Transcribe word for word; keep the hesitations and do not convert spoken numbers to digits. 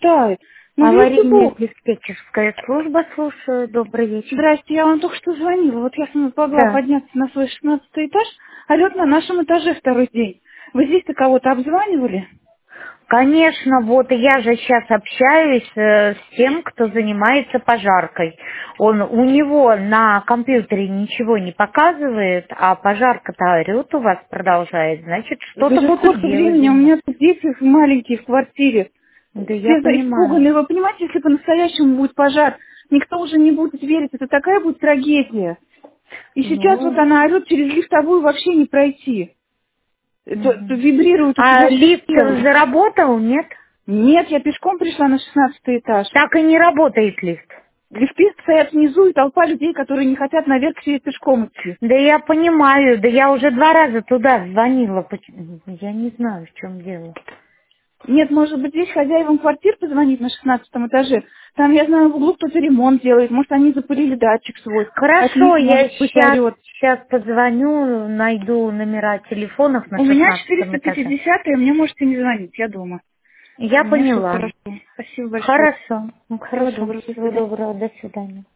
хватает. Ну, видите, Аварийная Бог. диспетчерская служба, слушаю. Добрый вечер. Здрасте, я вам только что звонила. Вот я смогла Да. подняться на свой шестнадцатый этаж, а лед на нашем этаже второй день. Вы здесь-то кого-то обзванивали? Конечно, вот я же сейчас общаюсь э, с тем, кто занимается пожаркой. Он, у него на компьютере ничего не показывает, а пожарка-то орёт у вас продолжает, значит, Да что-то же будут сколько делать. времени, у меня тут дети маленькие в квартире. Да я Все за- понимаю. испуганы. Вы понимаете, если по-настоящему будет пожар, никто уже не будет верить. Это такая будет трагедия. И сейчас вот Ну, она орет, через лифтовую вообще не пройти. Это, это мгм. вибрирует у А тебя все лифт тело. заработал, нет? Нет, я пешком пришла на шестнадцатый этаж. Так и не работает лифт. Лифты стоят внизу, и толпа людей, которые не хотят наверх себе пешком идти. Да я понимаю, да я уже два раза туда звонила. поч- Я не знаю, в чем дело. Нет, может быть, здесь хозяевам квартир позвонить на шестнадцатом этаже. Там, я знаю, в углу кто-то ремонт делает. Может, они запылили датчик свой. От Хорошо, них, я может быть, сейчас, орет. сейчас позвоню, найду номера телефонов на У меня шестнадцатом четыреста этаже. пятьдесят, и мне можете не звонить, я дома. У Я меня все поняла. хорошо. Спасибо большое. Хорошо. Ну, Всего хорошо. доброго, до Всего свидания. доброго. До свидания.